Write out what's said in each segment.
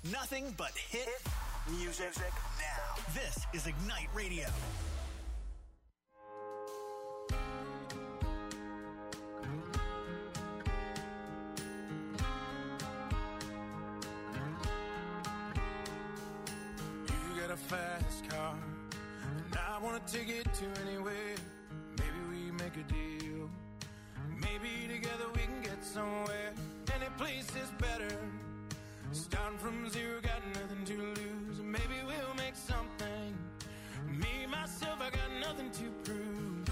Nothing but hit music now. This is Ignite Radio. You got a fast car, and I want to take it to anywhere. Maybe we make a deal. Maybe together we can get somewhere. Any place is better. Starting from zero, got nothing to lose. Maybe we'll make something. Me, myself, I got nothing to prove.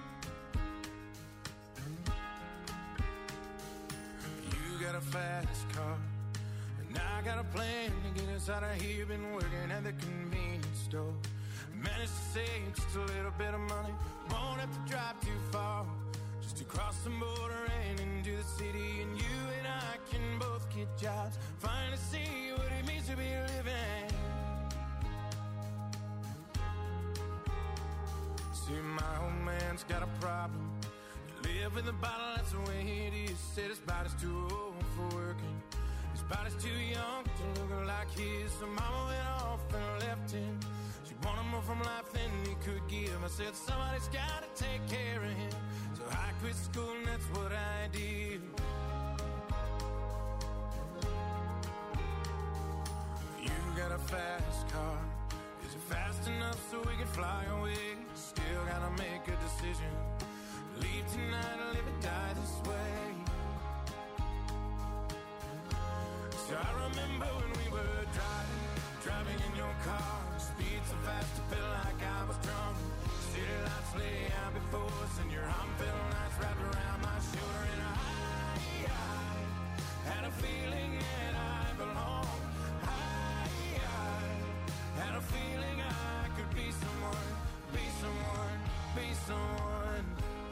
You got a fast car, and I got a plan to get us out of here. Been working at the convenience store. Managed to save just a little bit of money. Won't have to drive too far, just to cross the border and into the city. And you and I can both get jobs, finally see what it means to be living. See, my old man's got a problem. Live with a bottle, that's the way it is. Said his body's too old for working. His body's too young to look like his. So mama went off and left him. She wanted more from life than he could give. I said somebody's gotta take care of him. So I quit school and that's what I did. You got a fast car. Is it fast enough so we can fly away? Still gotta make a decision. Leave tonight or live or die this way. So I remember when we were driving in your car. Speed so fast I felt like I was drunk. City lights lay out before us, and your arm felt nice wrapped around my shoulder. And I had a feeling that I belonged. I had a feeling I could be someone, be someone, be someone.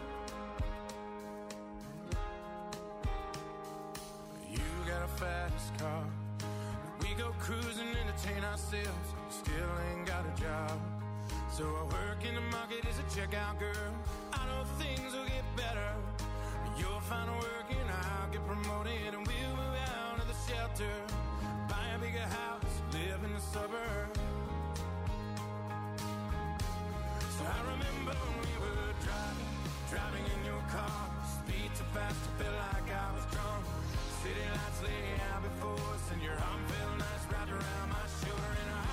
You got a fast car. We go cruising, entertain ourselves. Still ain't got a job. So I work in the market as a checkout girl. I know things will get better. You'll find work and I'll get promoted. And we'll move out of the shelter, buy a bigger house, live in the suburbs. So I remember when we were driving in your car. Speed so fast I felt like I was drunk. City lights lay out before us, and your arm felt nice wrapped around my shoulder. And I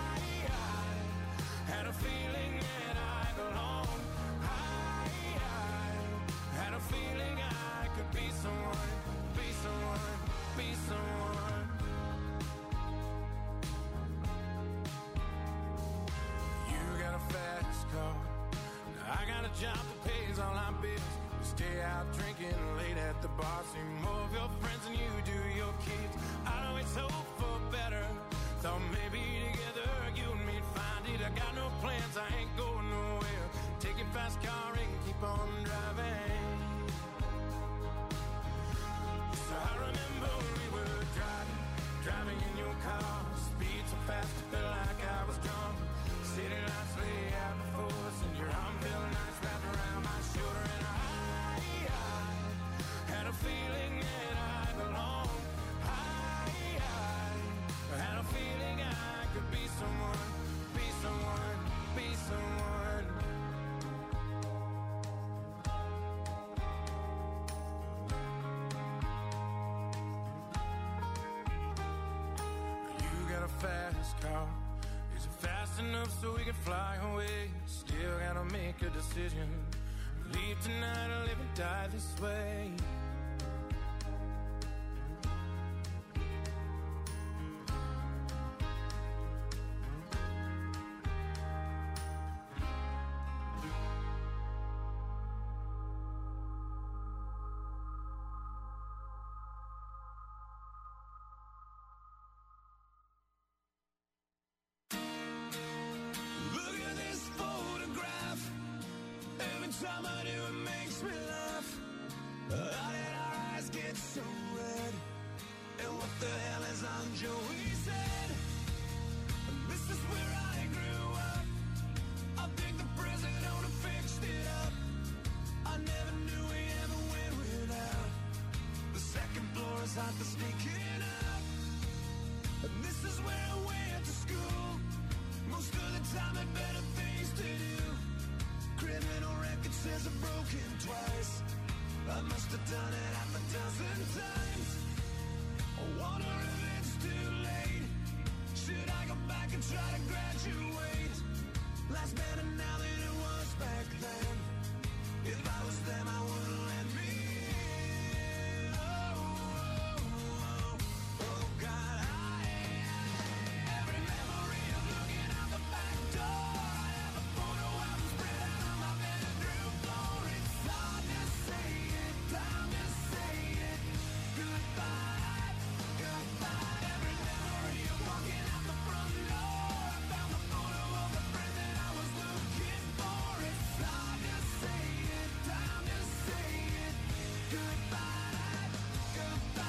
had a feeling that I belonged. I had a feeling I could be someone, be someone, be someone. You got a fast car. Now I got a job that pays all our bills. We stay out drinking late at the bar. See more of your friends than you do your kids. I always hope for better. Thought maybe together you and me'd find it. I got no plans, I ain't going nowhere. Take your fast car and keep on driving. So I remember when we were driving in your car. Speed so fast I felt like I was drunk. City lights lay out before us, and your arm felt nice wrapped around my shoulder. And I had a feeling that I belonged. I had a feeling I could be someone, be someone, be someone. You got a fast car. Is it fast enough so we can fly away? Still gotta make a decision. Leave tonight or live and die this way. Time I do, it makes me laugh. I broken twice. I must have done it half a dozen times. I wonder if it's too late. Should I go back and try to graduate? Life's better now than it was back then. If I was them, I wouldn't let me in. Oh, oh, oh, oh God, every memory of looking out the back door. I have a photo album spread out on my bedroom floor. It's hard to say it, time to say it. Goodbye, goodbye. Every memory of walking out the front door. I found the photo of the friend that I was looking for. It's hard to say it, time to say it. Goodbye, goodbye.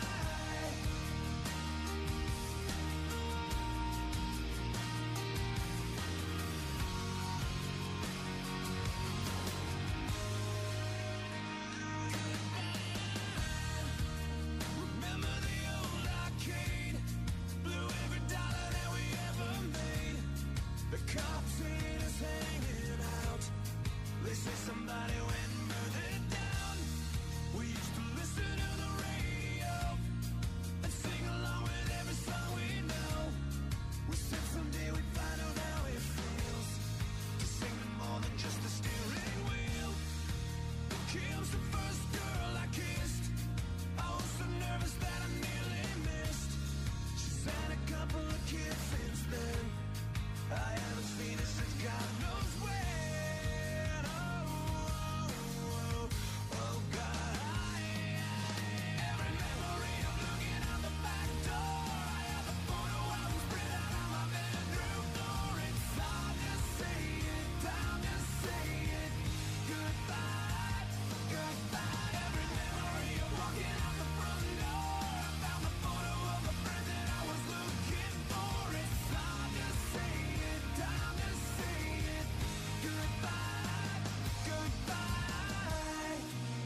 Remember the old arcade? Blew every dollar that we ever made. The cops seen us hanging out. They say somebody went and burned it down. We used to listen to the radio and sing along with every song we know. We said someday we'd find out how it feels to sing to more than just the steering wheel. Kim's the first girl I kissed. I was so nervous that I nearly missed. She's had a couple of kids since then. I haven't seen her since God knows when. Oh, oh, oh, oh God. Every memory of looking out the back door. I have a photo album spread out on my bedroom floor. It's hard to say it, time to say it. Goodbye, goodbye. Every memory of walking out the front door. I found the photo of a friend that I was looking for. It's hard to say it, time to say it. Goodbye, goodbye.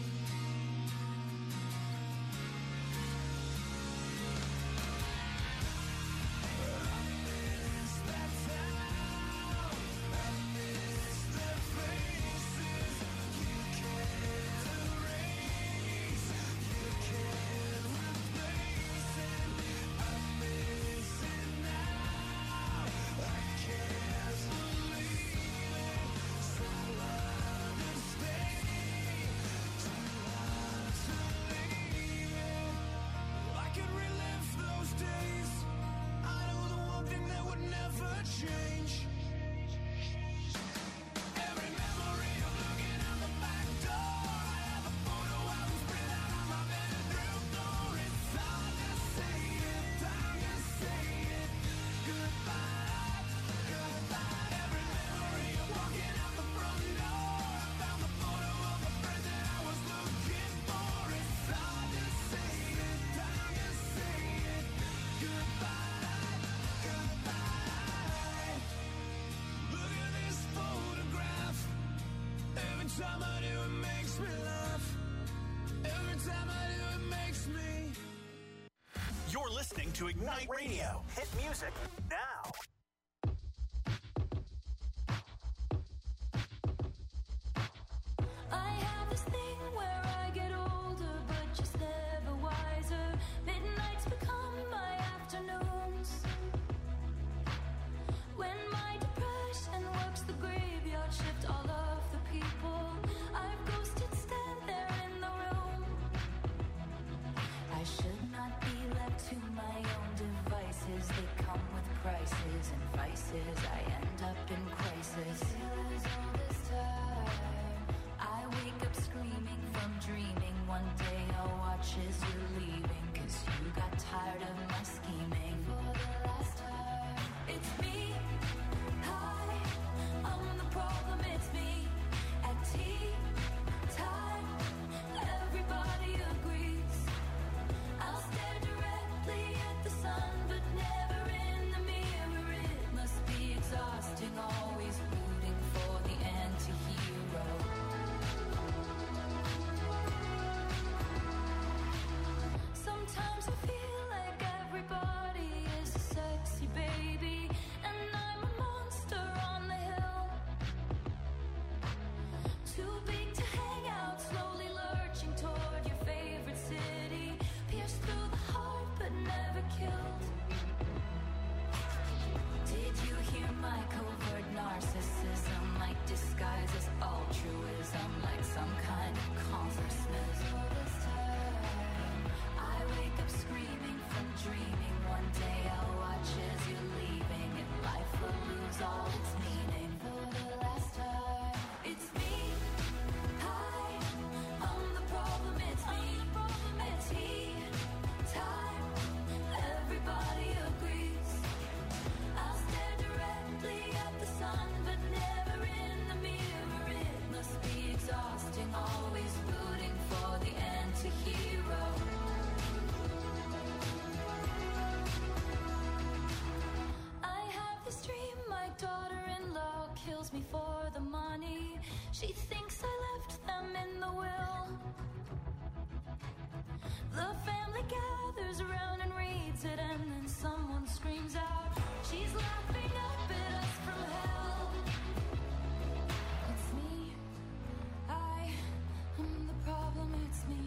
I miss that town. I miss their faces. You can't erase. You can't replace it. I miss it now. I can't believe it. So hard to stay. Too hard to leave it. I could relive those days. I know the one thing that would never change. Every memory of looking out the back door. I have a photo album spread out on my bedroom floor. It's hard to say it, time to say it. Goodbye, goodbye. Every memory of walking out the front door. I found the photo of a friend that I was looking for. It's hard to say it, time to say it. Goodbye, goodbye. Look at this photograph. Every time I do it makes me laugh. Every time I do it makes me. You're listening to Ignite Radio. Hit music now. I have this thing where I get older, but just never wiser. Midnights become my afternoons. When my depression works the graveyard shift, all of the people I've ghosted stand there in the room. I should not be left to my own devices. They come with prices. daughter-in-law kills me for the money. She thinks I left them in the will. The family gathers around and reads it, and then someone screams out, she's laughing up at us from hell. It's me, I am the problem, it's me,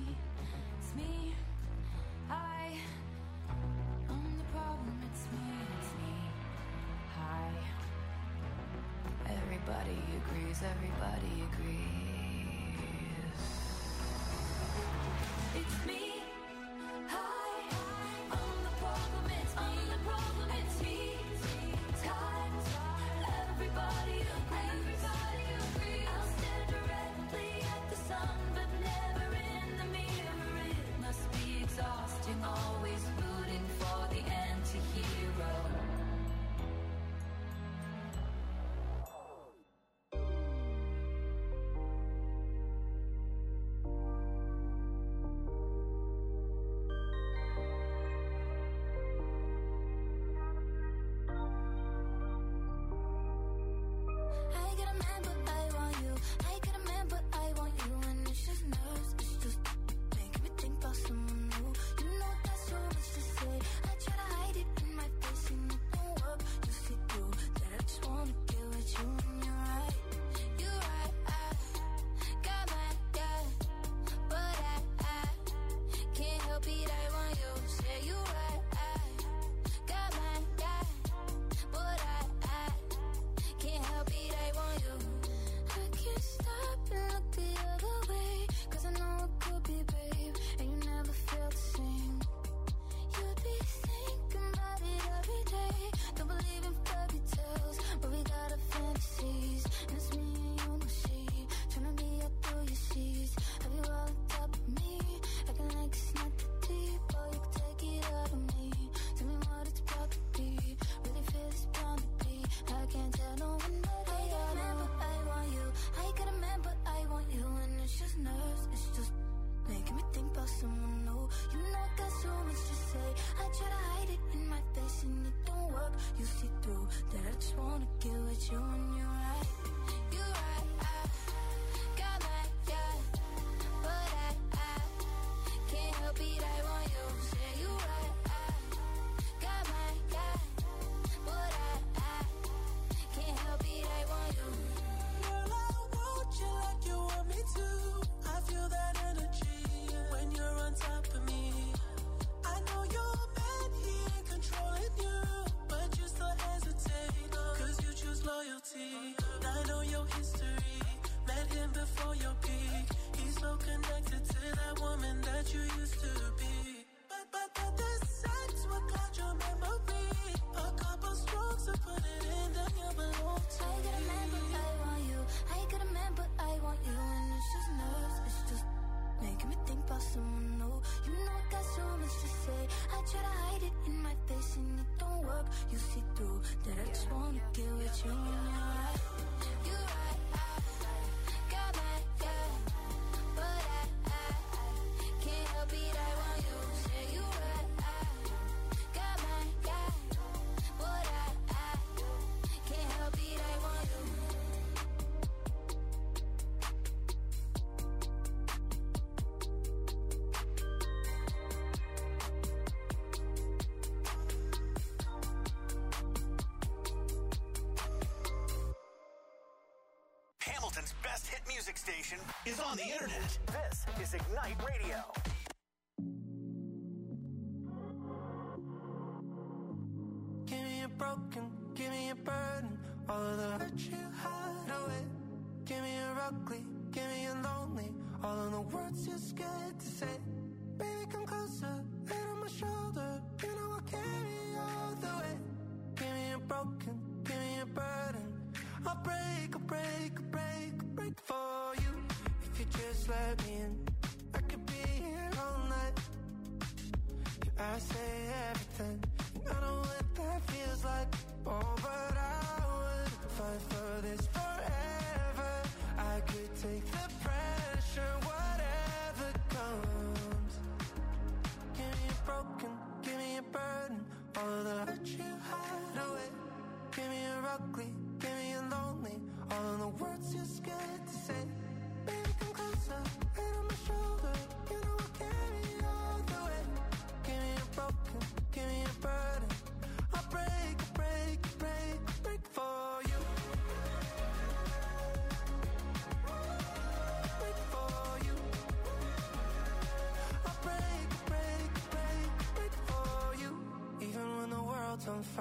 I am the problem, it's me, hi. Everybody agrees, everybody agrees. It's me. Always rooting for the anti-hero. I get a man, but I want you. I get a man, but I want you. And it's just nerves, it's just making me think about someone new. So much to say. I try to hide it in my face and it don't work. You see through that I just wanna get with you and you're right. You're right. I got my guy, but I can't help it. I want you. Say you're right. I got my guy, but I can't help it. I want you. I can't stop and look the other way, 'cause I know it could be brave and you never felt the same. You'd be thinking about it every day. Don't believe in fairy tales, but we got our fantasies. And it's me and you, no she. Tryna be up through your seas. Have you all on top of me? Acting like it's not that deep. Oh, you can take it out of me. Tell me what it's about to be. Really feel it's bound to be. I can't tell no one that I got a man, but I want you. I got a man, but I want you. And it's just nerves, it's just making me think about someone new. You know I got so much to say. I try to hide it in my face and it don't work. You see through that I just wanna get with you and you're right. You're right. I got my guy, but I can't help it. I want you. Say you're right. I got my guy, but I can't help it. I want you. Girl, I want you like you want me to. I feel that energy when you're on top of me. I know your man, he ain't controlling you, but you still hesitate, 'cause you choose loyalty. I know your history, met him before your peak. He's so connected to that woman that you used to be. But the sex will cloud your memory. A couple strokes to put it in, then you belong to I got a man, but I want you. I got a man, but I want you. And it's just nerves, it's just making me think about someone new. You know I got so much to say. I try to hide it in my face and it don't work. You see through that I just wanna get with you and you're right. You're right. I got my guy, but I can't help it. I want you. Say you're right. I got my guy, but I can't help it. I want you. Hamilton's best hit music station is on the internet. This is Ignite Radio. Give me a broken, give me a burden. All of the hurt you hide away. Give me a ugly, give me a lonely. All of the words you're scared to say. Baby, come closer, head on my shoulder. You know I'll carry you all the way. Give me a broken, give me a burden. I'll break, I'll break, I'll break, I'll break for you. If you just let me in, I could be here all night. I say everything, and I know what that feels like. Oh, but I would fight for this forever. I could take the pressure, whatever comes. Give me a broken, give me a burden. All of the hurt you hide away. Give me a ugly,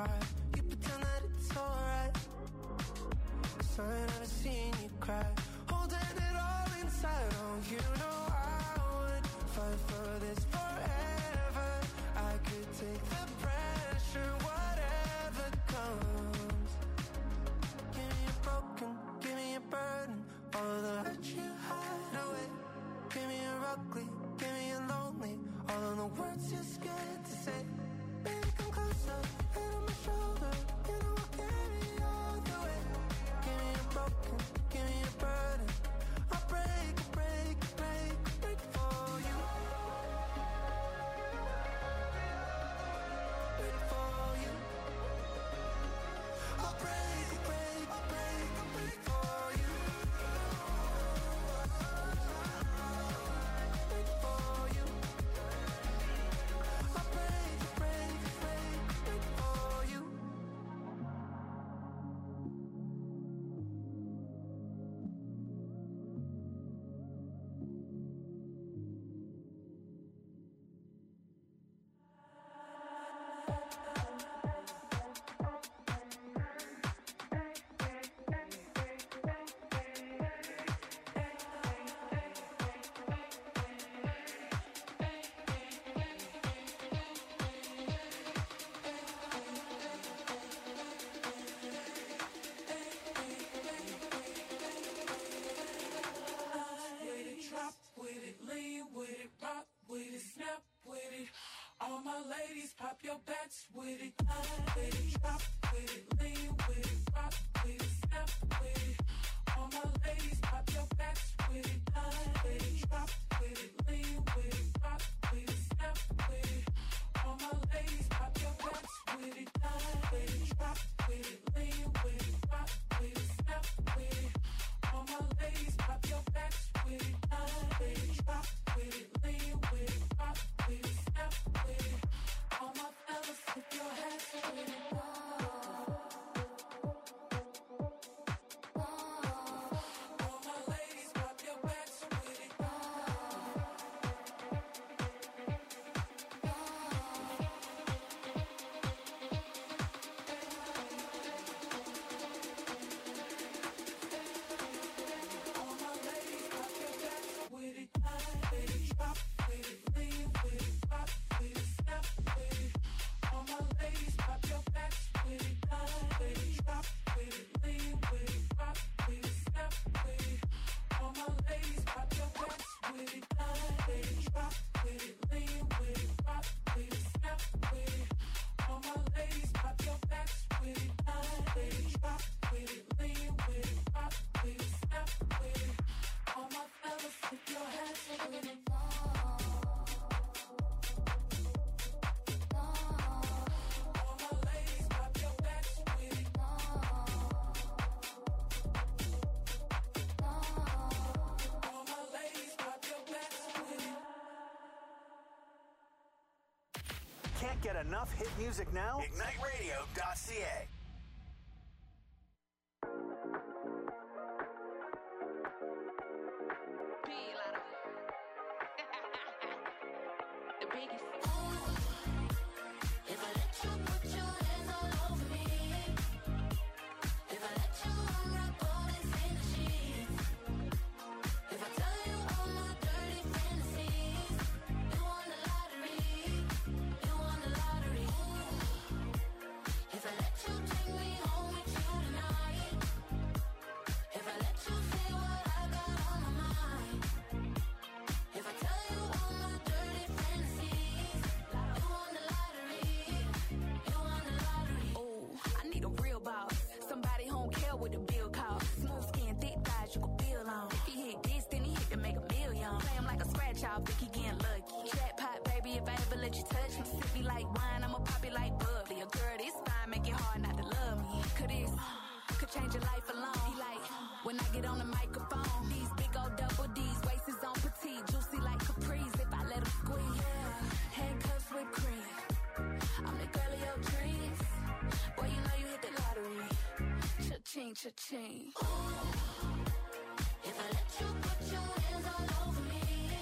cry. You pretend that it's alright, 'cause I ain't never seen you cry. Holding it all inside. Oh, you know I would fight for this forever. I could take the pressure, whatever comes. Give me a broken, give me a burden, all of the hurt you hide away. Give me a ugly, give me a lonely, all of the words you're scared to say. Baby, come closer, head on my shoulder, you know I'll carry you all the way. Give me a broken, give me a burden, I'll break, break, break, break for you. Break for you. I'll break, break, break, break for you. Break for you. I'll break, break, break, break for you. With it, drop with it, lean with it, rock with it, snap with it. All my ladies, pop your backs with it. With it, drop with it, lean with it, rock with it, snap with it. All my ladies, pop your backs with it. With it, drop with it, lean with it, rock with it, snap with it. All my ladies, pop your backs with it. With it, drop with it, lean with it, rock with it, snap with it. All my ladies, pop your backs with it. With it, drop with it, lean with it, rock with it, snap with it. All my fellas, tip your hats with it. All my ladies, pop your backs with it. All my ladies, pop your backs with it. With it, drop with it, lean with it, rock with it, snap with it. All my ladies, pop your backs with it. With it, drop with it, lean with it, rock with it, snap with it. All my ladies, pop your backs with it. With it, drop with it, lean with it, rock with it, snap with it. All my ladies, pop your backs with it. With it, drop with it, lean with it, rock with it, snap with it. All my fellas, tip your hats with it. All my ladies, pop your backs with it. All my ladies, pop your backs with it. Can't get enough hit music now? IgniteRadio.ca. The biggest. If I let you put your hands all over me, if I let you unwrap all this in the sheets, if I tell you all my dirty fantasies, you won the lottery, you won the lottery. If I let you take me home with you tonight, if I let you say what I got on my mind, if I tell you all my dirty fantasies, you won the lottery, you won the lottery. Oh, I need a real boss. Somebody who don't care what the bill costs. Smooth skin, thick thighs, you can feel on. If he hit this, then he hit to make a million. Play him like a scratch off, think he getting lucky. Jackpot, baby, if I ever let you touch me. Sip me like wine, I'ma pop it like bubbly. A girl this fine, make it hard not to love me. Could this, could change your life alone. He like, when I get on the microphone, these big old double D's, waist is on petite, juicy like capris. If I let him squeeze, handcuffs with cream. I'm the girl of your dreams. Boy, you know you hit the lottery. Cha-ching, cha-ching. If I let you put your hands all over me,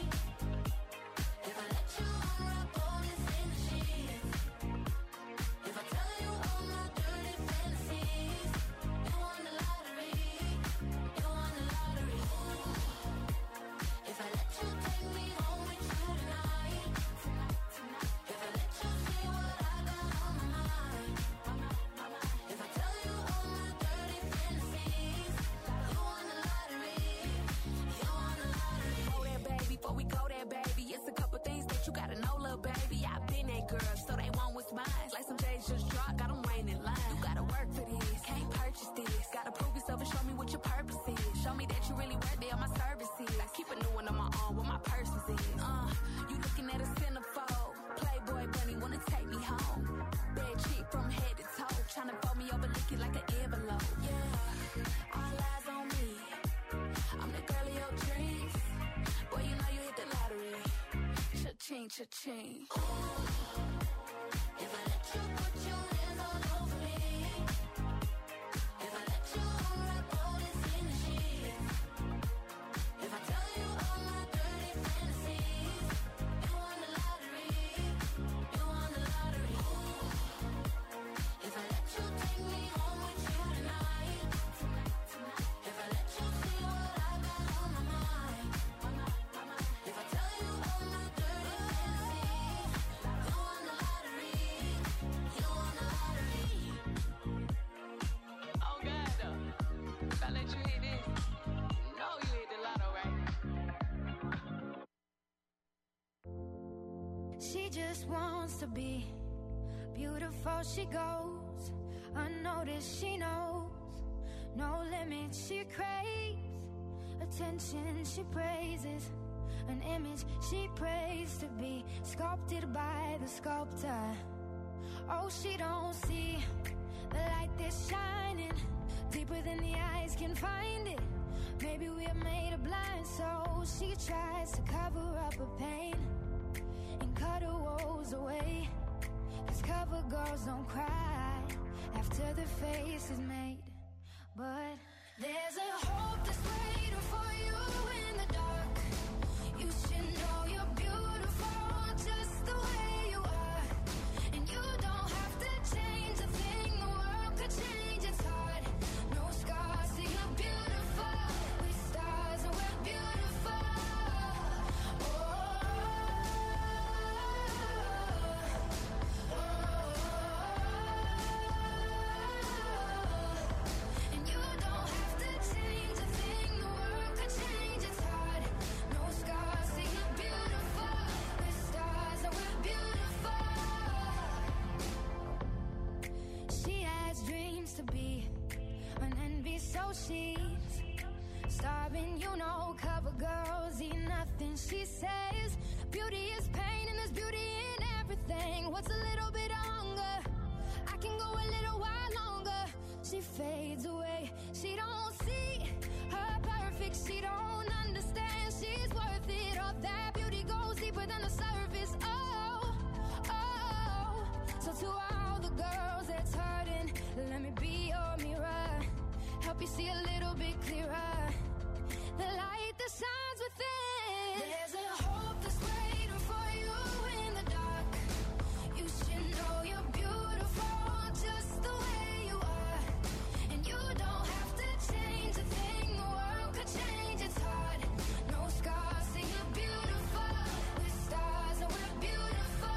if I let you unwrap all this in the sheets, if I tell you all my cha-ching, cha-ching. If I let you put your hands all over me, if I let you unwrap all this in the sheets, if I tell you all my dirty fantasies, you won the lottery, you won the lottery. If I let you take me home with you tonight, if I let you see what I got on my mind, if I tell you all my dirty fantasies, you won the lottery, you won the lottery. Oh God, though. If I let you hit this, you know you hit the lotto, right? She just wants to be beautiful. She goes unnoticed. She knows no limits. She craves attention. She praises an image she prays to be sculpted by the sculptor. Oh, she don't see the light that's shining deeper than the eyes can find it. Maybe we're made of blind souls. She tries to cover up her pain and cut her woes away. 'Cause cover girls don't cry after the face is made. But there's a hope that's waiting for you in the dark. You should know you're beautiful just the way you are. And you don't have to change a thing. The world could change, it's hard. No scars, see you're beautiful. We're stars and we're beautiful. And you don't have to change a thing. The world could change, it's hard. No scars, see you're beautiful. We're stars and we're beautiful. She has dreams to be an envy, so she's starving. You know, cover girls eat nothing. She says beauty is pain and there's beauty in everything. What's a little bit of hunger? I can go a little while longer. She fades away. She don't see her perfect. She don't understand she's worth it. All that beauty goes deeper than the surface. Oh, oh. So to all the girls that's hurting, let me be your mirror. Help you see a little bit clearer. The light that shines within. There's a hope that's waiting for you in the dark. You should know you're beautiful just the way you are. And you don't have to change a thing. The world could change, it's hard. No scars, see you're beautiful. We're stars and we're beautiful.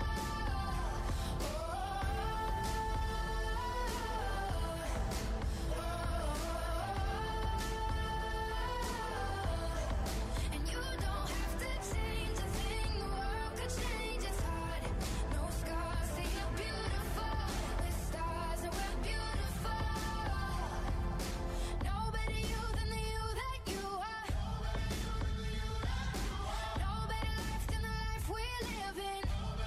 And you don't have to change a thing. The world could change, it's hard. No scars, see you're beautiful. We're stars and we're beautiful. No better you than the you that you are. No better life than the life we're living.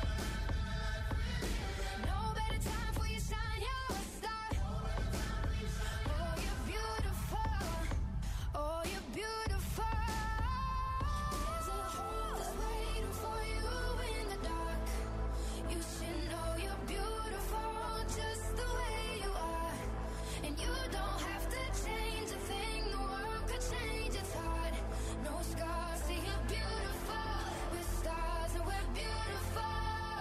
No better time for you shine, you're a star. Oh, you're beautiful. Oh, you're beautiful. There's a hope that's waiting for you in the dark. You should know you're beautiful just the way you are. And you don't have to change a thing. The world could change, it's hard. No scars, see you're beautiful. We're stars and we're beautiful.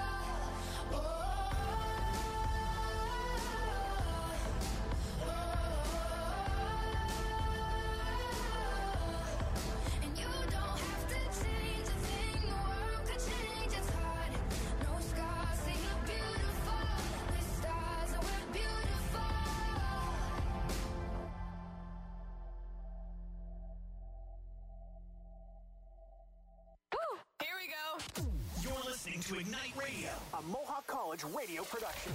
And you don't have to change a thing. The world could change, it's hard. No scars, see you're beautiful. We're stars and we're beautiful. Woo! Here we go. You're listening to Ignite Radio, a Mohawk College radio production.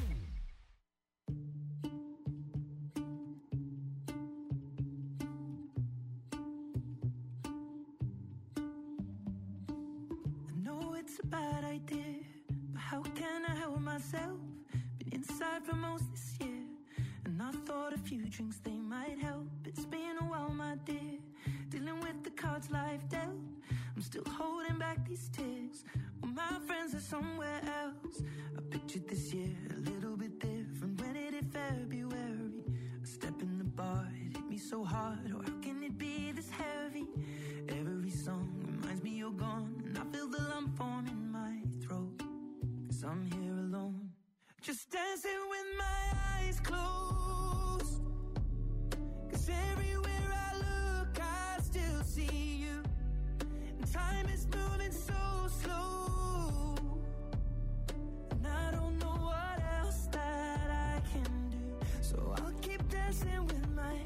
I know it's a bad idea, but how can I help myself? Been inside for most this year, and I thought a few drinks they might help. It's been a while, my dear, dealing with the cards life dealt. I'm still holding back these tears. Well, my friends are somewhere else. I pictured this year a little bit different. When it hit February, a step in the bar, it hit me so hard. Oh, how can it be this heavy? Every song reminds me you're gone, and I feel the lump form in my throat. 'Cause I'm here alone, just dancing with my eyes closed. 'Cause everywhere I look, I still see you. And time is moving so slow, and I don't know what else that I can do. So I'll keep dancing with my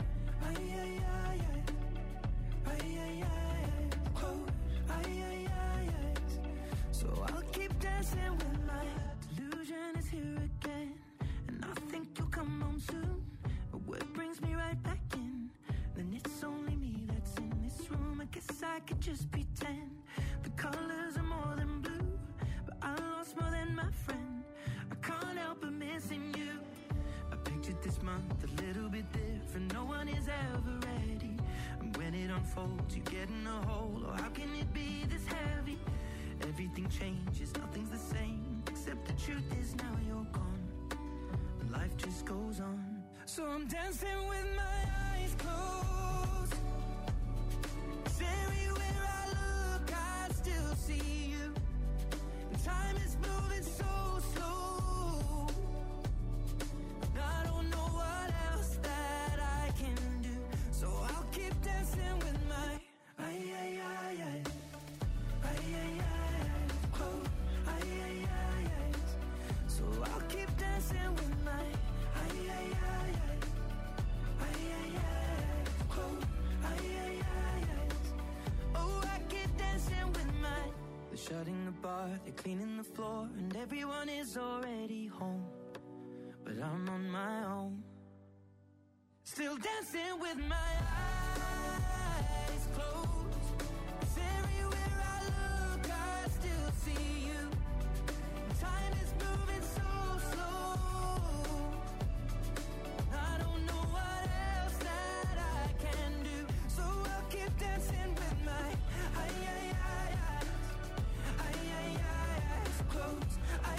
so I'll keep dancing with my delusion is here again, and I think you'll come home soon. But what brings me right back in? Then it's only me that's in this room. I guess I could just pretend the colors are more than blue, but I lost more than my friend. I can't help but missing you. I pictured this month a little bit different. No one is ever ready, and when it unfolds, you get in a hole. Oh, how can it be this heavy? Everything changes, nothing's the same, except the truth is now you're gone. Life just goes on. So I'm dancing with my eyes closed. 'Cause everywhere I look, I still see you. And time is moving so slow, and I don't know what else that I can do. So I'll keep dancing with my so I'll keep dancing with my oh, I keep dancing with my. They're shutting the bar, they're cleaning the floor, and everyone is already home, but I'm on my own, still dancing with my eyes closed. 'Cause everywhere I look, I still see you. Time is moving so slow, I don't know what else that I can do. So I'll keep dancing with my eyes closed.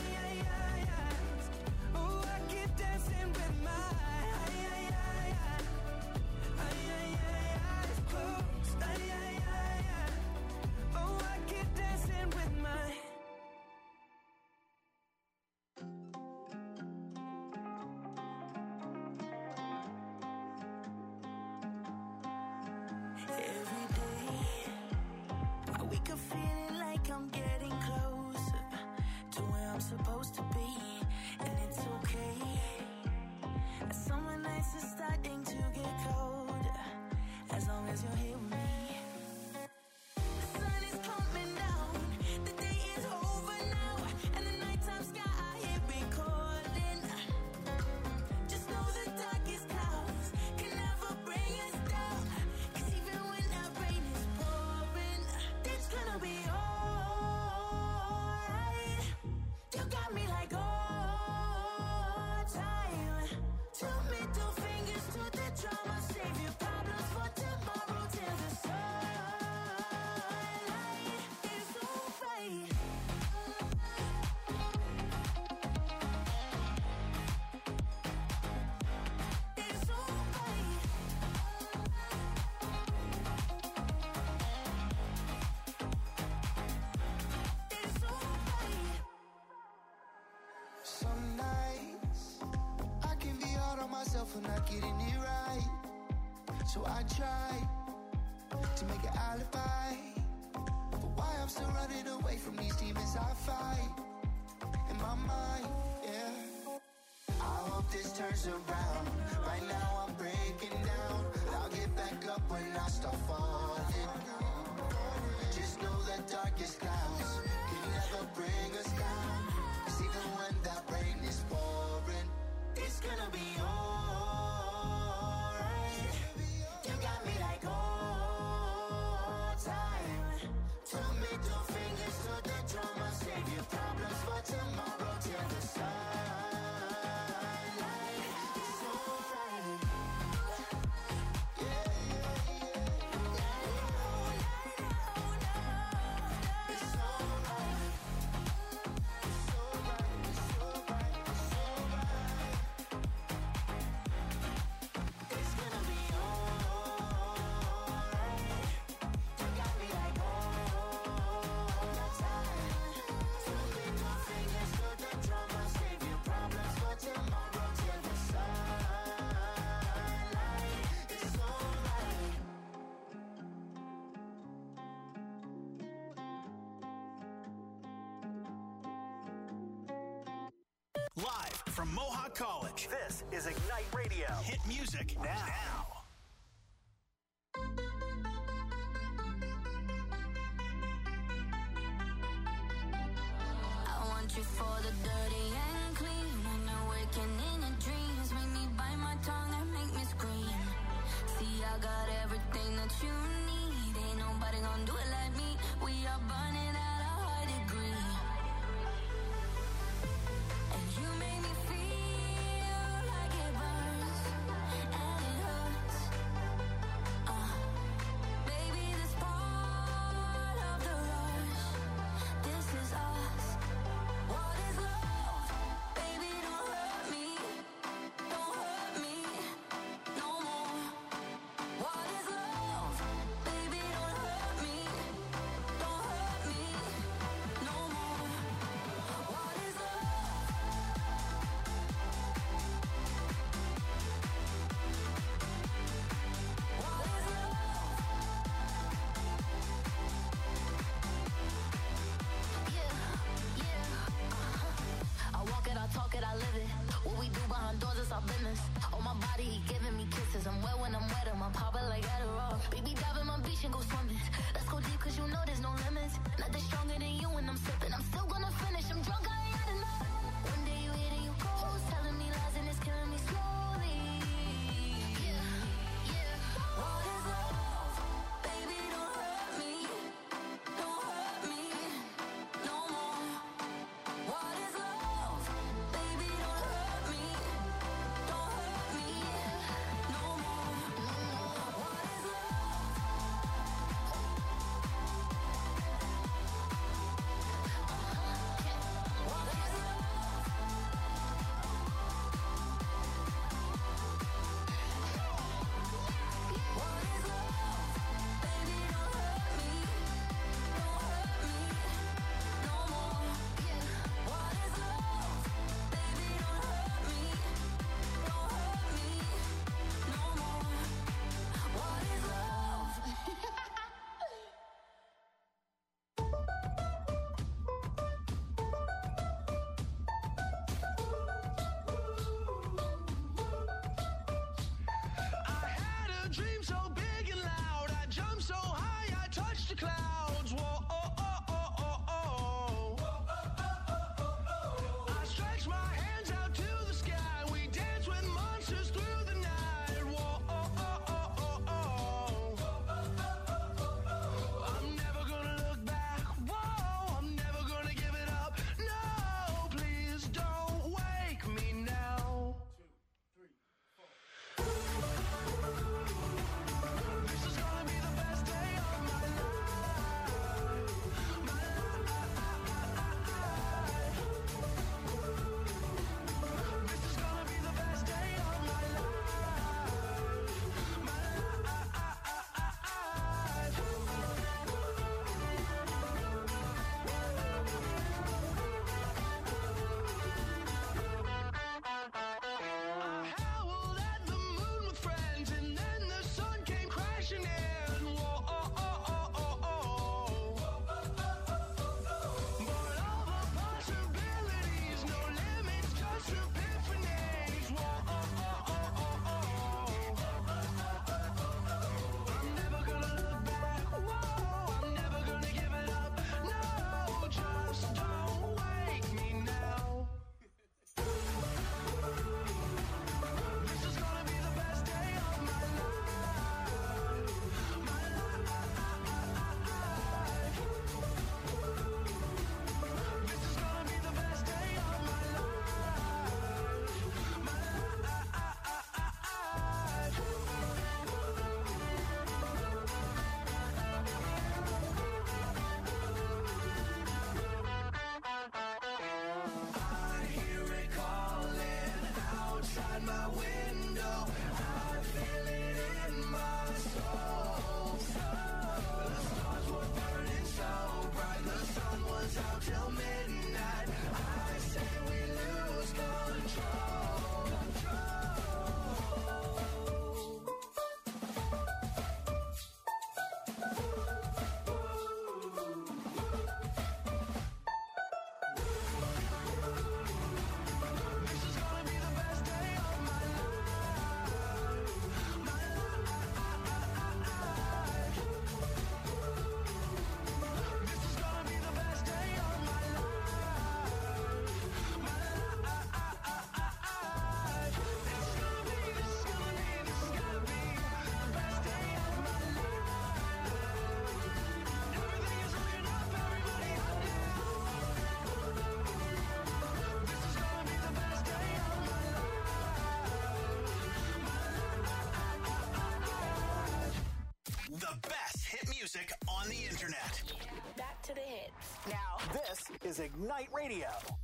Oh, I keep dancing with my eyes closed. Oh, I keep dancing with my. Every day I wake up feeling like I'm getting closer to where I'm supposed to be, and it's okay. Summer nights are starting to get colder, as long as you're here with me. The sun is coming down, the day is over now, and the nighttime sky is recording. Just know the darkest clouds can never bring us down, 'cause even when that rain is pouring, it's gonna be alright. You got me like all time. Two middle fingers to the drama, save your problems for tomorrow till the sunlight is so bright. It's so bright. It's so bright. Some nights I can be hard on myself for not getting it right, so I try to make an alibi for why I'm still running away from these demons I fight in my mind. Yeah, I hope this turns around. Right now I'm breaking down, but I'll get back up when I start falling. Just know the darkest clouds can never bring us down, 'cause even when that rain is pouring, it's gonna be alright. You got me like all time. Two middle fingers to the drama, save your problems for tomorrow till the sunlight is so bright. from Mohawk College. This is Ignite Radio. Hit music now. I want you for the dirty and clean. When you're waking in your dreams, make me bite my tongue and make me scream. See, I got everything that you need. Ain't nobody gonna do it like me. We are burning at a high degree. And you make me feel like it burns and it hurts. Baby, this part of the rush. This is us. What is love? Baby, don't hurt me. Don't hurt me no more. What is love? Baby, don't hurt me. Don't hurt me no more. What is love? What is love? Yeah. I walk it, I talk it, I live it. What we do behind doors is our business. On my body, he giving me kisses. I'm wet when I'm wet, I'm popping like Adderall. Baby, dive in my beach and go swimming. Let's go deep, cause you know there's no limits. Nothing stronger than you when I'm sipping. I'm still gonna finish, I'm drunk, I ain't had enough. One day you hit and you close, telling me lies and it's killing me slowly. Yeah. What is love? Baby, don't hurt me. Don't hurt me no more. What is love? Baby, don't hurt me. Don't hurt me no more. What is love? What is love? What is love? Baby, don't hurt me. Don't hurt me no more. What is love? Baby, don't hurt me. Don't hurt me no more. What is love? I had a dream so big and loud. I jumped so high, I touched the clouds. Whoa, oh, oh, oh, oh, oh. I stretched my hands out to the sky. We danced with monsters through the night. Whoa, oh, oh, oh, oh, oh. I'm never gonna look back. Whoa, I'm never gonna give it up. No, please don't wake me now. This is gonna be the best day of my life. The best hit music on the internet. Back to the hits. Now, this is Ignite Radio.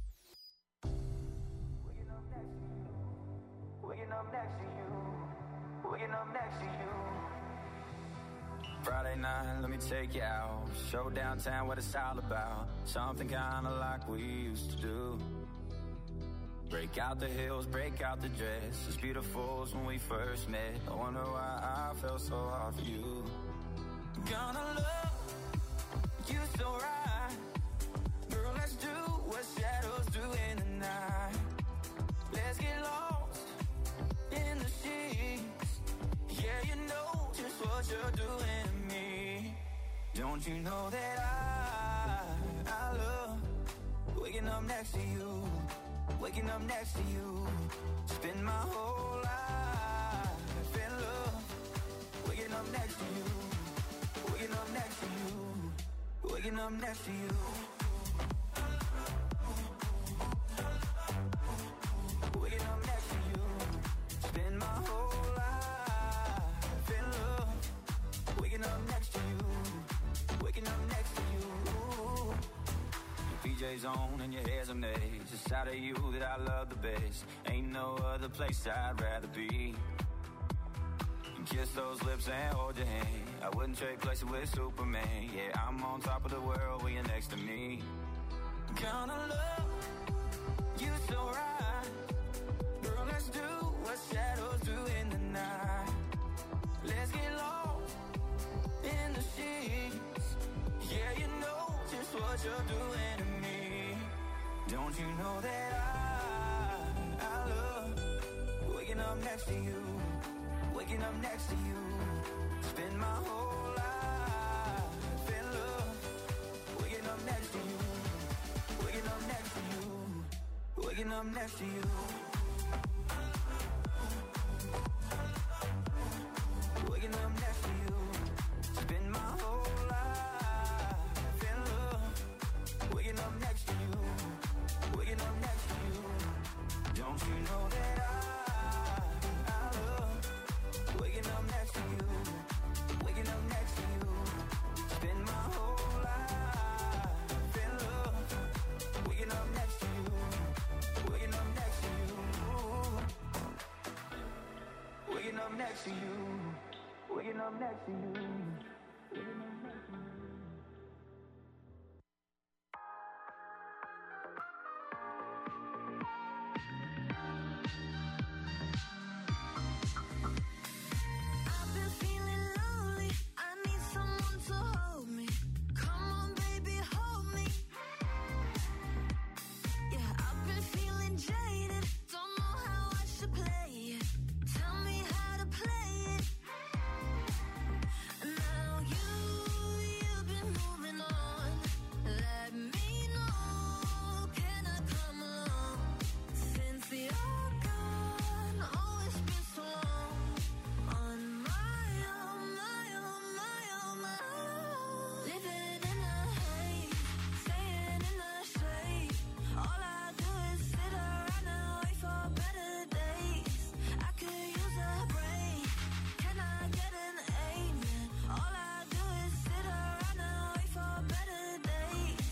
Waking up next to you. Waking up next to you. Waking up next to you. Friday night, let me take you out. Show downtown what it's all about. Something kinda like we used to do. Break out the heels, break out the dress. As beautiful as when we first met. I wonder why I felt so hard for you. Gonna love you so right. Girl, let's do what shadows do in the night. Let's get lost in the sheets. Yeah, you know just what you're doing to me. Don't you know that I love waking up next to you. Waking up next to you. Spend my whole life in love. Waking up next to you. Waking up next to you. Waking up next to you. Waking up next to you. Spend my whole life in love. Waking up next to you. Waking up next to you. Your PJ's on and your hair's amazed. It's out of you that I love the best. Ain't no other place I'd rather be. Kiss those lips and hold your hand. I wouldn't trade places with Superman. Yeah, I'm on top of the world when you're next to me. Gonna love you so right. Girl, let's do what shadows do in the night. Let's get lost in the sheets. Yeah, you know just what you're doing to me. Don't you know that I love waking up next to you. Waking up next to you. Spend my whole life in love. Waking up next to you. Waking up next to you. Waking up next to you. Waking up next to you. Spend my whole life in love. Waking up next to you. Waking up next to you. Don't you know that I love waking up next to you. Waking up next to you. Spend my whole life in love. Waking up next to you. Waking up next to you. Waking up next to you. Waking up next to you. Waking up next to you. I've been feeling lonely. I need someone to hold me. Come on, baby, hold me. Yeah, I've been feeling jaded. Don't know how I should play it. Tell me how to play it. Now you've been moving on. Let me know. Can I come along? Since you're gone, oh, it's been so long. On my own, my own, my own, my own. Living in the haze, staying in the shade. All I do is sit around and wait for better days. I could use a break. Can I get an amen? All I do is sit around and wait for better days.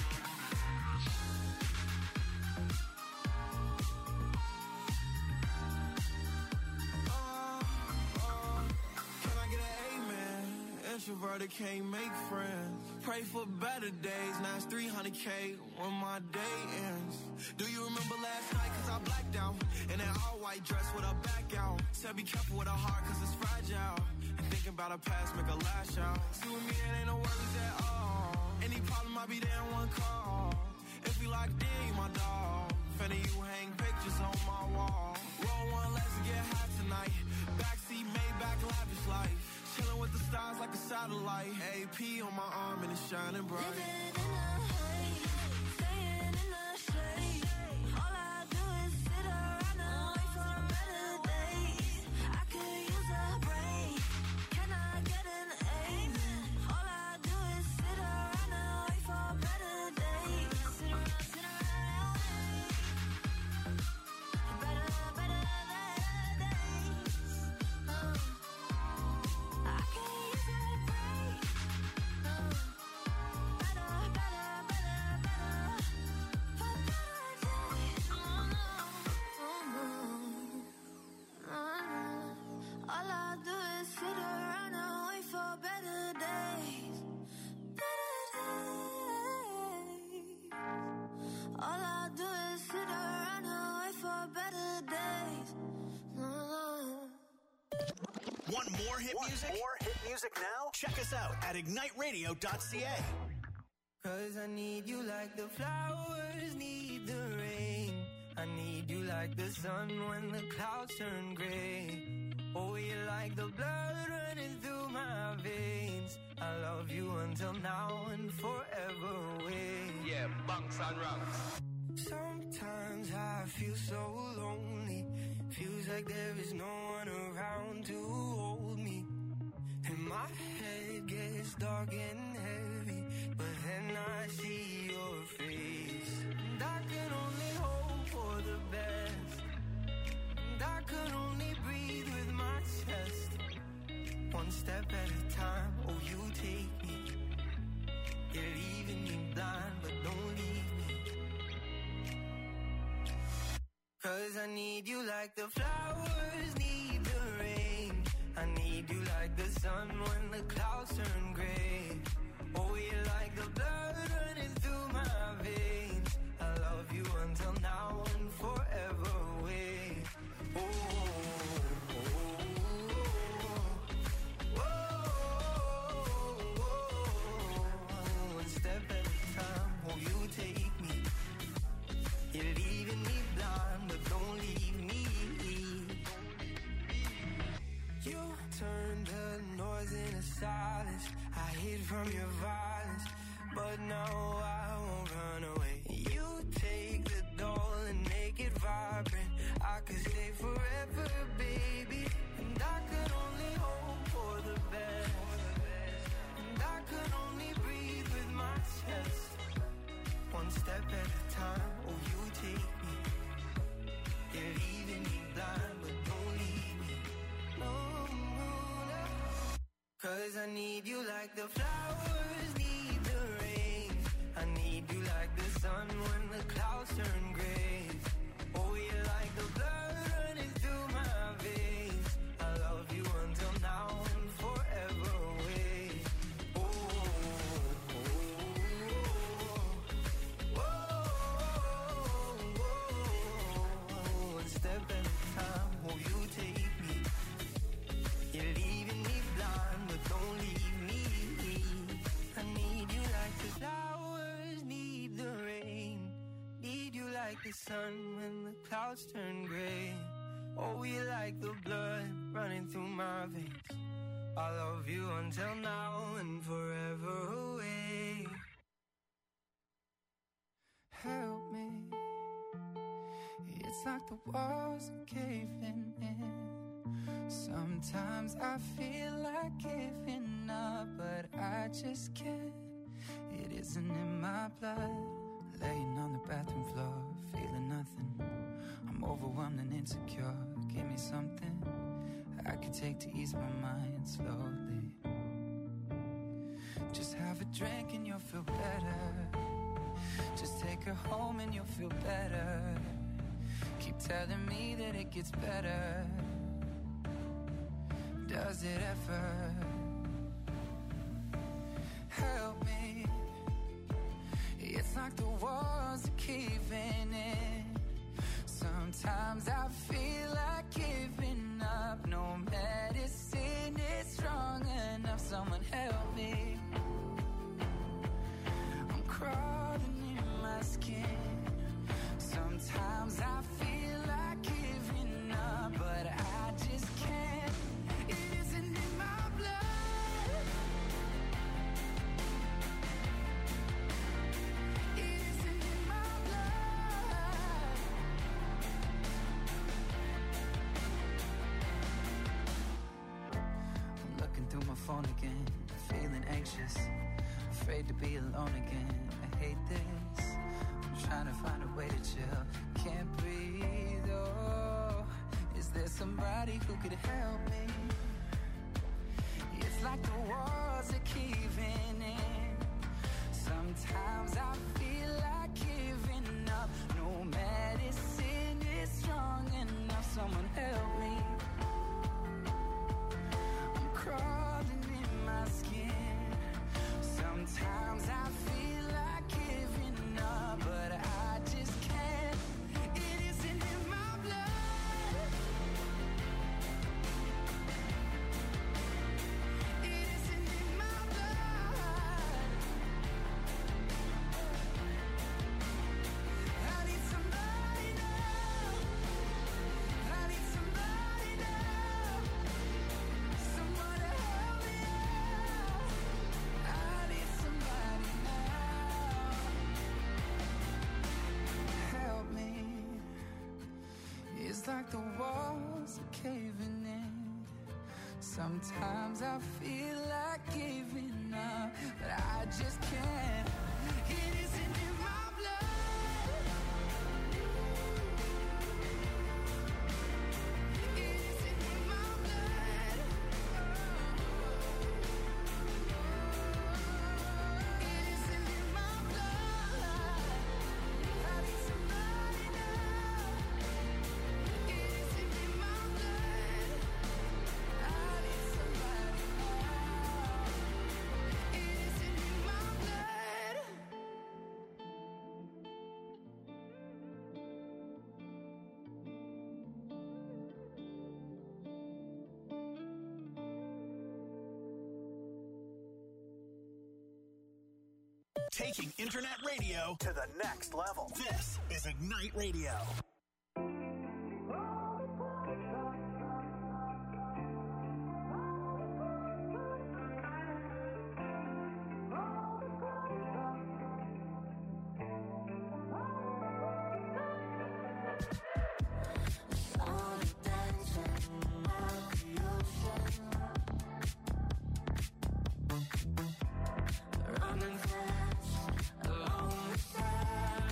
Can I get an amen? Introverted can't make friends. Pray for better days. Now it's 300K when my day ends. Do you remember last night? Cause I blacked out. In an all white dress with a back out. Said be careful with a heart cause it's fragile. And thinking about a past make a lash out. See with me it ain't no worries at all. Any problem I'll be there in one call. If we locked in, you my dog. Finna you hang pictures on my wall. Roll one, let's get high tonight. Backseat, Maybach, lavish life. Chilling with the stars like a satellite. AP on my arm and it's shining bright. Living in the haze, staying in the shade. All I do is sit around and wait for better days. I could use a break. Can I get an amen? All I do is sit around and wait for better days. Sit around, better days. I could use a Want more hit music? More hit music now? Check us out at igniteradio.ca. Cause I need you like the flowers need the rain. I need you like the sun when the clouds turn gray. Oh, you're like the blood running through my veins. I love you until now and forever away. Yeah, bunks and ranks. Sometimes I feel so lonely. Feels like there is no one around to hold me. And my head gets dark and heavy, but then I see your face. And I can only hope for the best. And I can only breathe with my chest. One step at a time, oh you take me. You're leaving me blind, but don't leave me. Cause I need you like the flowers need the rain. I need you like the sun when the clouds turn gray. Oh, you're like the blood running through my veins. I love you until now and forever away. Oh, oh, oh, oh, oh. One step at a time, oh, you take me. You're leaving me blind, but don't leave me. You turned the noise into silence. I hid from your violence, but now I won't run away. You take the doll and make it vibrant. I could stay forever, baby. And I could only hope for the best. And I could only breathe with my chest. One step at a time, oh you take me. You're leaving me blind, but don't leave me. No, no, no. Cause I need you like the flowers need the rain. I need you like the sun when the clouds turn gray. Oh, you're like the blood running through my veins. I love you until now and forever away. Oh, oh, oh, oh, oh. One step at a time, oh, you take me. You're leaving me blind, but don't leave me. I need you like the flowers need the rain. Need you like the sun when the clouds turn gray. Oh, you like the blood running through my veins. I love you until now and forever away. Help me. It's like the walls are caving in. Sometimes I feel like giving up, but I just can't. It isn't in my blood. Laying on the bathroom floor, feeling nothing. I'm overwhelmed and insecure. Give me something I could take to ease my mind slowly. Just have a drink and you'll feel better. Just take her home and you'll feel better. Keep telling me that it gets better. Does it ever? Help me. It's like the walls are caving in. Sometimes I feel like giving up. No medicine is strong enough. Someone help me. I'm crawling in my skin. Sometimes I feel like giving up, but I just can't. It isn't in my blood. It isn't in my blood. I'm looking through my phone again, feeling anxious, afraid to be alone again. I hate this. I'm trying to find a way to chill. Can't breathe, oh. Is there somebody who could help me? It's like the walls are caving in. Sometimes I feel like giving up. No medicine is strong enough. Someone help me. I'm crawling in my skin. Sometimes I feel like giving up, but I just can't. It isn't in my blood. like the walls are caving in. Sometimes I feel like giving up, but I just can't. It isn't in my blood. It isn't in my blood. It isn't in my blood. I need somebody now. It isn't in my blood. I need somebody now. It isn't in my blood. Taking internet radio to the next level. This is Ignite Radio. Running fast along the side.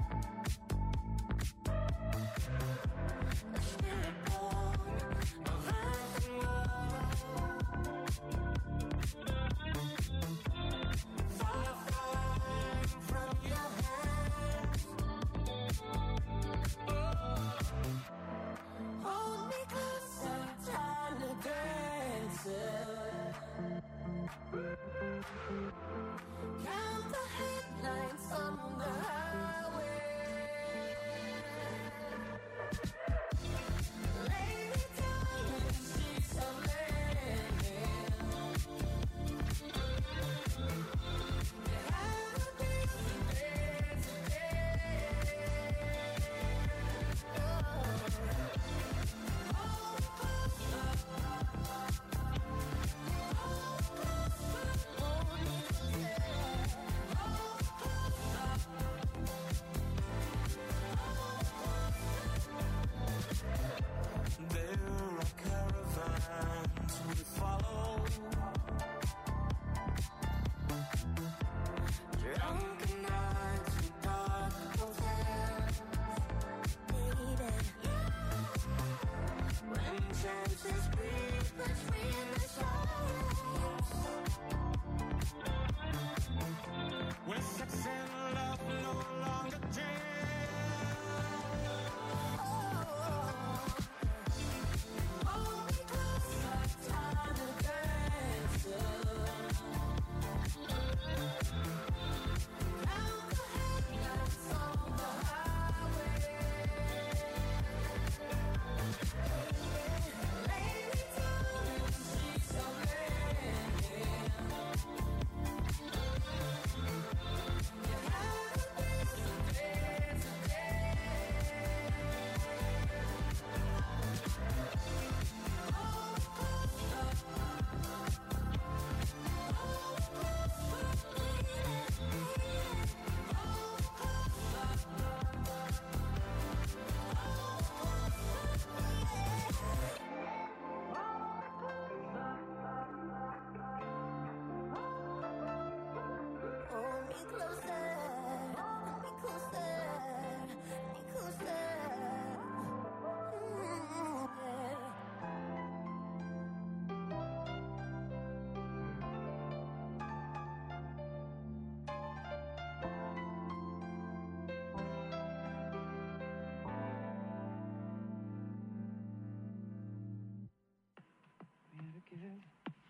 again.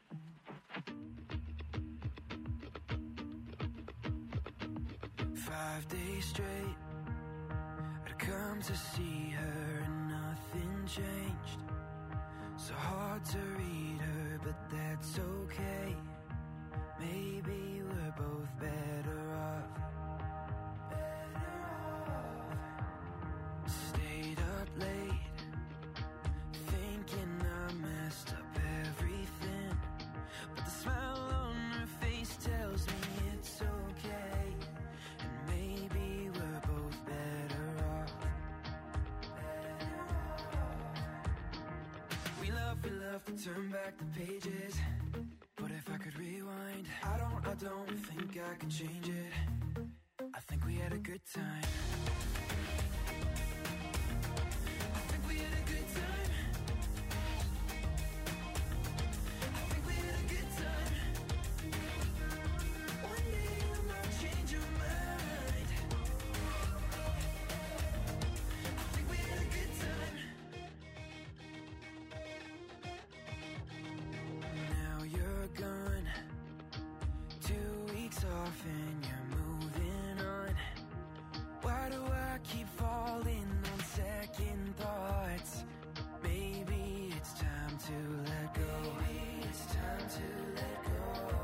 5 days straight, I'd come to see her and nothing changed. So hard to read her, but that's okay. Maybe we're both better off. Stayed up late, thinking I messed up everything. But the smile on her face tells me it's okay. And maybe we're both better off. turn back the pages. But if I could rewind, I don't think I could change it. I think we had a good time. I think we had a good time. I think we had a good time. One day you might change your mind. I think we had a good time. Now you're gone, 2 weeks off and you're moving on. Why do I keep falling on second thoughts? Maybe it's time to let go. Maybe it's time to let go.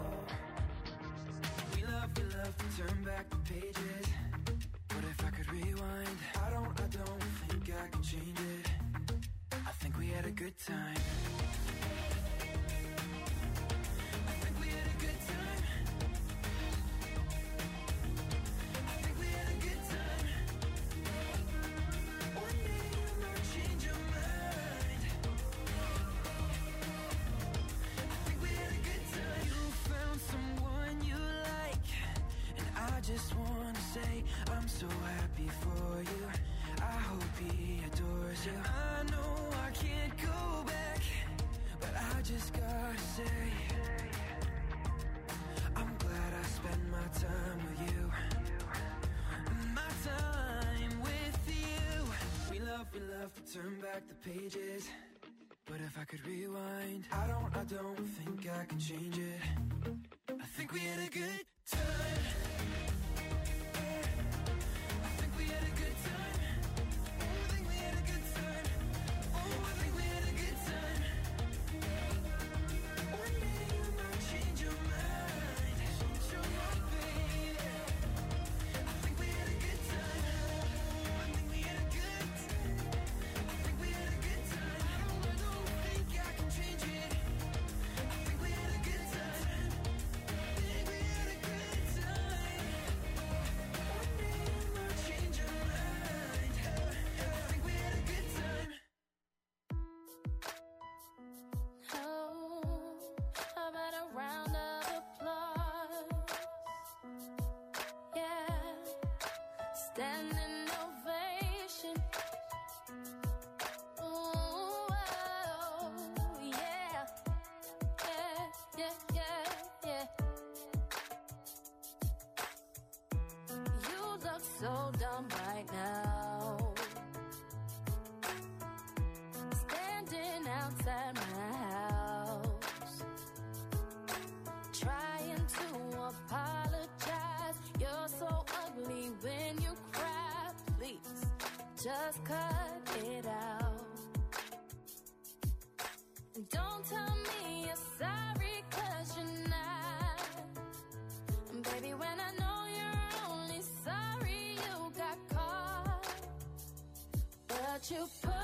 We love to turn back the pages. But if I could rewind, I don't think I could change it. I think we had a good time. I think we had a good time. I think we had a good time. One day you might change your mind. I think we had a good time. You found someone you like, and I just wanna say I'm so happy for you. I hope he adores you. I know I can't go back, but I just gotta say I'm glad I spent my time with you. My time with you. We love to turn back the pages. But if I could rewind, I don't think I can change it. I think we had a good time. I think we had a good time. Oh, I think we had a good time. Oh, I think we had a good time. One day you might change your mind. Change your mind, baby. I think we had a good time. Oh, I think we had a good time. I think we had a good time. I don't think I can change it. I think we had a good time. I think we had a good time. One day you might change your mind. I think we had a good time. Oh, how about a round of applause? Yeah, standing ovation. Ooh, oh, yeah, yeah. You look so dumb right now, standing outside my house, trying to apologize. You're so ugly when you cry. Please, just cut it out. And don't tell me you're sorry, 'cause you're not. And baby, when I know you're only sorry you got caught, but you put